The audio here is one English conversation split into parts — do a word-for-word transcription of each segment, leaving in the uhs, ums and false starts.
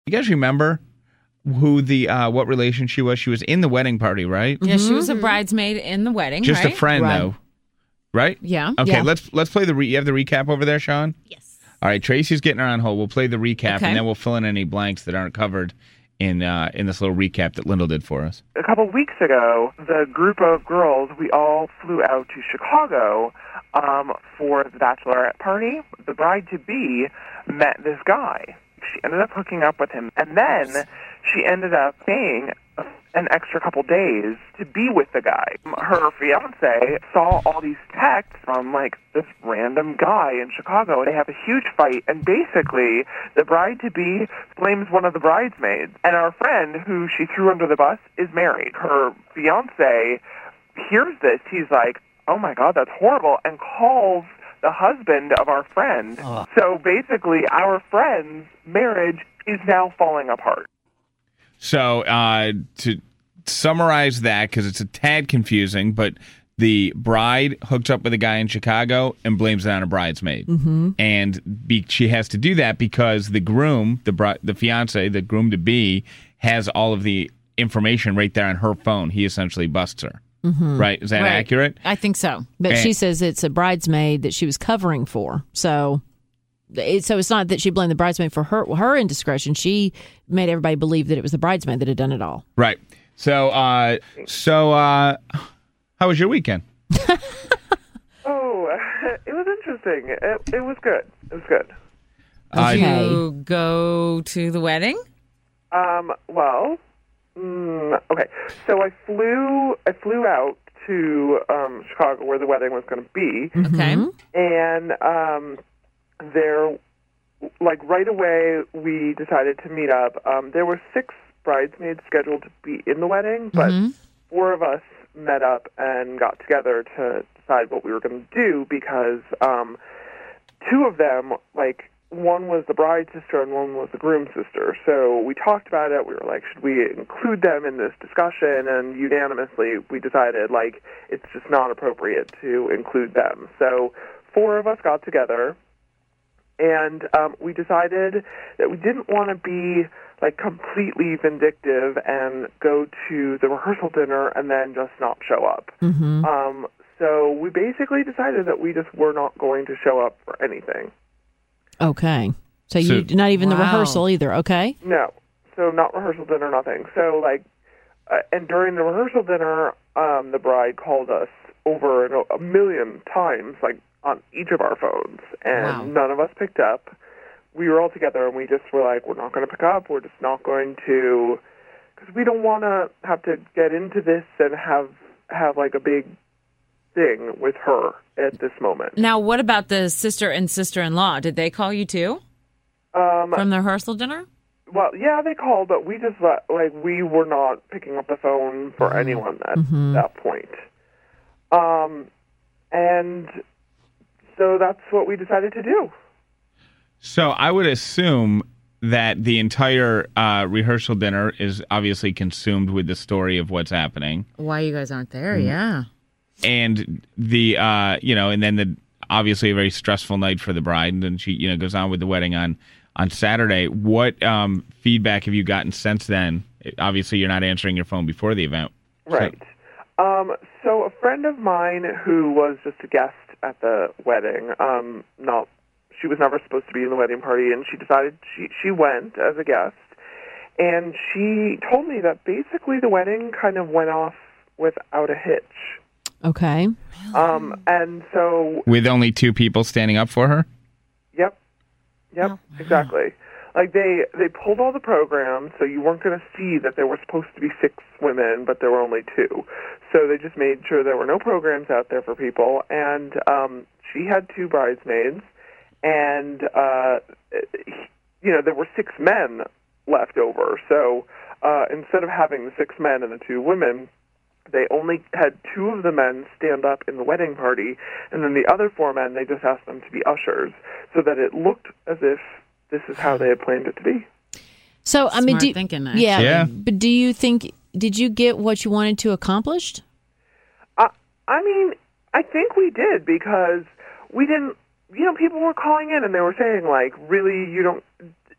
You guys remember who the uh, what relation she was? She was in the wedding party, right? Yeah, she was a bridesmaid in the wedding, Just right? a friend, Right. though, right? Yeah. Okay, Yeah. let's let's play the. Re- you have the recap over there, Sean? Yes. All right, Tracy's getting her on hold. We'll play the recap, Okay. and then we'll fill in any blanks that aren't covered in uh, in this little recap that Lyndall did for us. A couple weeks ago, the group of girls, we all flew out to Chicago um, for the bachelorette party. The bride-to-be met this guy. She ended up hooking up with him, and then she ended up staying a, an extra couple days to be with the guy. Her fiance saw all these texts from, like, this random guy in Chicago. They have a huge fight, and basically, the bride-to-be blames one of the bridesmaids. And our friend, who she threw under the bus, is married. Her fiance hears this. He's like, oh, my God, that's horrible, and calls the husband of our friend. Oh. So basically, our friend's marriage is now falling apart. So uh, to summarize that, because it's a tad confusing, but the bride hooked up with a guy in Chicago and blames it on a bridesmaid, mm-hmm. and be, she has to do that because the groom, the bri- the fiance, the groom to be, has all of the information right there on her phone. He essentially busts her. Mm-hmm. Right? Is that Right. accurate? I think so. But And- she says it's a bridesmaid that she was covering for. So, it, so it's not that she blamed the bridesmaid for her her indiscretion. She made everybody believe that it was the bridesmaid that had done it all. Right. So, uh, so uh, how was your weekend? Oh, it was interesting. It, it was good. It was good. Uh, Did Okay. you go to the wedding? Um, well, mm, okay. So I flew. I flew out to um, Chicago, where the wedding was going to be, Okay. and um, there, like right away, we decided to meet up. Um, there were six bridesmaids scheduled to be in the wedding, but four of us met up and got together to decide what we were going to do because um, two of them, like. One was the bride's sister and one was the groom's sister. So we talked about it. We were like, should we include them in this discussion? And unanimously, we decided, like, it's just not appropriate to include them. So four of us got together, and um, we decided that we didn't want to be, like, completely vindictive and go to the rehearsal dinner and then just not show up. Mm-hmm. Um, so we basically decided that we just were not going to show up for anything. Okay. So, So- you not even the Wow. rehearsal either. Okay. No. So not rehearsal dinner, nothing. So, like, uh, and during the rehearsal dinner, um, the bride called us over and o- a million times, like, on each of our phones, and Wow. none of us picked up. We were all together, and we just were like, we're not going to pick up. We're just not going to, because we don't want to have to get into this and have, have, like, a big thing with her at this moment. Now, what about the sister and sister-in-law? Did they call you too Um, from the rehearsal dinner? Well, yeah, they called, but we just let, like we were not picking up the phone for anyone at that point. Um, and so that's what we decided to do. So I would assume that the entire uh, rehearsal dinner is obviously consumed with the story of what's happening, Why you guys aren't there? Yeah. and the uh, you know, and then the obviously a very stressful night for the bride, and then she you know goes on with the wedding on on Saturday. What um, feedback have you gotten since then? Obviously, you're not answering your phone before the event, Right. Um, so a friend of mine who was just a guest at the wedding, um, not she was never supposed to be in the wedding party, and she decided she she went as a guest, and she told me that basically the wedding kind of went off without a hitch. Okay. Um, and so with only two people standing up for her. Yep. Yep, exactly. Like they they pulled all the programs, so you weren't going to see that there were supposed to be six women, but there were only two. So they just made sure there were no programs out there for people, and um, she had two bridesmaids, and uh, you know there were six men left over. So uh, instead of having the six men and the two women, they only had two of the men stand up in the wedding party, and then the other four men, they just asked them to be ushers, so that it looked as if this is how they had planned it to be. So, I mean, Smart do, thinking, actually. yeah, Yeah. but do you think, did you get what you wanted to accomplish? Uh, I mean, I think we did, because we didn't, you know, people were calling in and they were saying, like, really, you don't,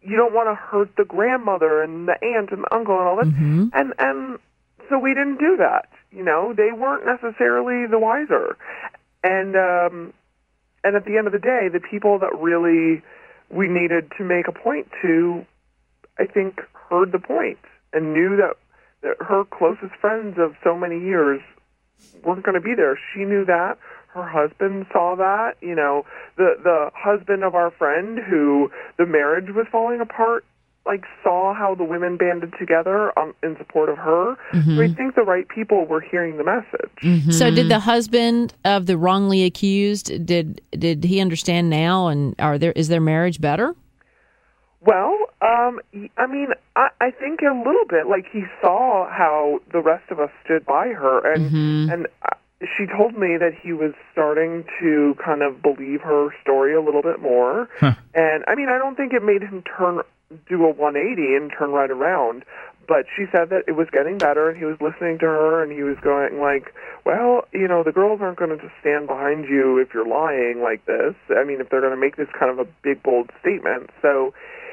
you don't want to hurt the grandmother and the aunt and the uncle and all that. Mm-hmm. And and so we didn't do that. You know, they weren't necessarily the wiser. And um, and at the end of the day, the people that really we needed to make a point to, I think, heard the point and knew that, that her closest friends of so many years weren't going to be there. She knew that. Her husband saw that. You know, the the husband of our friend who the marriage was falling apart, like, saw how the women banded together um, in support of her. Mm-hmm. So I think the right people were hearing the message. Mm-hmm. So did the husband of the wrongly accused, did did he understand now, and are there is their marriage better? Well, um, I mean, I, I think a little bit. Like, he saw how the rest of us stood by her, and Mm-hmm. and she told me that he was starting to kind of believe her story a little bit more. Huh. And, I mean, I don't think it made him turn do a one eighty and turn right around, but she said that it was getting better, and he was listening to her, and he was going like, well, you know, the girls aren't going to just stand behind you if you're lying like this. I mean, if they're going to make this kind of a big, bold statement. So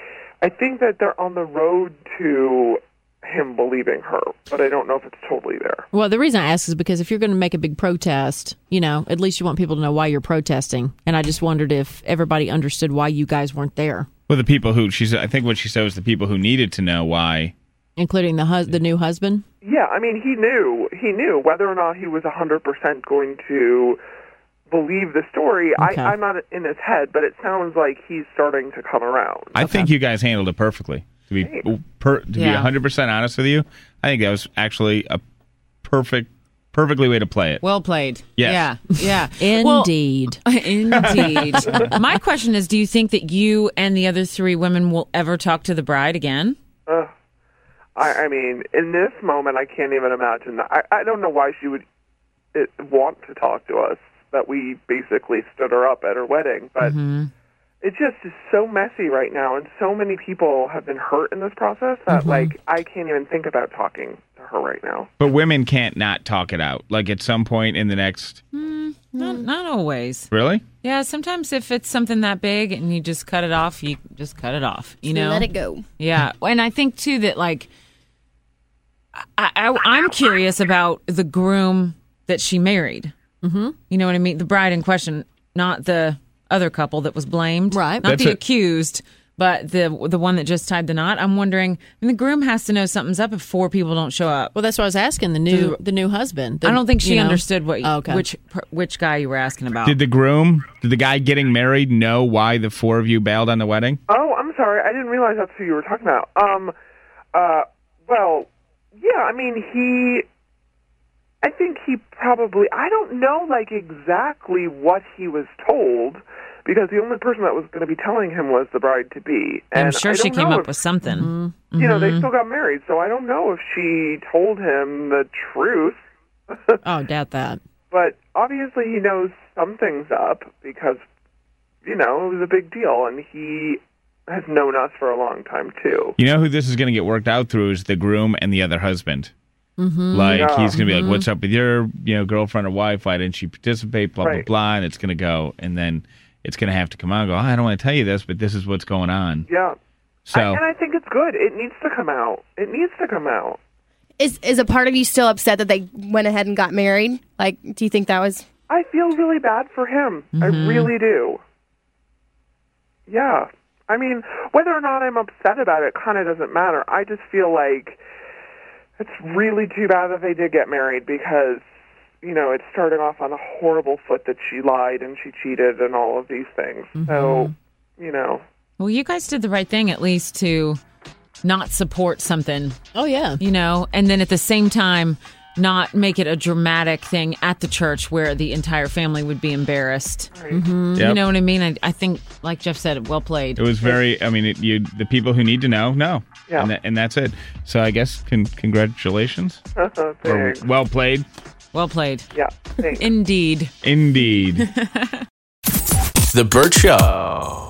I think that they're on the road to him believing her, but I don't know if it's totally there. Well, the reason I ask is because if you're going to make a big protest, you know, at least you want people to know why you're protesting. And I just wondered if everybody understood why you guys weren't there, Well, the people who she said, I think what she said was the people who needed to know why. including the hus- the new husband. Yeah, I mean, he knew. He knew whether or not he was one hundred percent going to believe the story. Okay. I, I'm not in his head, but it sounds like he's starting to come around. I think you guys handled it perfectly. To be per, to be Yeah. one hundred percent honest with you, I think that was actually a perfect, perfectly way to play it. Well played. Yes. Yeah. Yeah. Well, Indeed. indeed. My question is, do you think that you and the other three women will ever talk to the bride again? Uh, I, I mean, in this moment, I can't even imagine that. I, I don't know why she would it, want to talk to us, that we basically stood her up at her wedding, but it just is so messy right now, and so many people have been hurt in this process that, like, I can't even think about talking to her right now. But women can't not talk it out. Like at some point in the next. Not, not always. Really? Yeah, sometimes if it's something that big and you just cut it off, you just cut it off. You know, Let it go. Yeah, and I think too that like, I, I I'm curious about the groom that she married. Mm-hmm. You know what I mean? The bride in question, not the other couple that was blamed, Right. Not That's the a- accused, but the the one that just tied the knot. I'm wondering. I mean, the groom has to know something's up if four people don't show up. Well, that's what I was asking the new Do- the new husband. The- I don't think she you know? understood what Oh, okay. which which guy you were asking about. Did the groom, did the guy getting married know why the four of you bailed on the wedding? Oh, I'm sorry. I didn't realize that's who you were talking about. Um, uh, well, yeah, I mean, he, I think he probably, I don't know, like, exactly what he was told, because the only person that was going to be telling him was the bride-to-be. I'm And sure I she don't came know up if, with something. you know, they still got married, so I don't know if she told him the truth. Oh, doubt that. But obviously he knows something's up because, you know, it was a big deal, and he has known us for a long time, too. You know who this is going to get worked out through is the groom and the other husband. Mm-hmm. Like, Yeah. he's going to be like, what's up with your, you know, girlfriend or wife? Why didn't she participate? Blah, Right. blah, blah. And it's going to go. And then it's going to have to come out and go, I don't want to tell you this, but this is what's going on. Yeah. So, I, and I think it's good. It needs to come out. It needs to come out. Is is a part of you still upset that they went ahead and got married? Like, do you think that was... I feel really bad for him. I really do. Yeah. I mean, whether or not I'm upset about it kind of doesn't matter. I just feel like it's really too bad that they did get married because, you know, it's starting off on a horrible foot that she lied and she cheated and all of these things. So, you know. Well, you guys did the right thing, at least to not support something, Oh, yeah. you know, and then at the same time, not make it a dramatic thing at the church where the entire family would be embarrassed. Right. yep. You know what I mean? I, I think, like Jeff said, well played. It was very, I mean, it, you the people who need to know, know. Yeah. And, that, and that's it. So I guess con- congratulations. Or Thanks. well played. Well played. Yeah. Thanks. Indeed. Indeed. The Burt Show.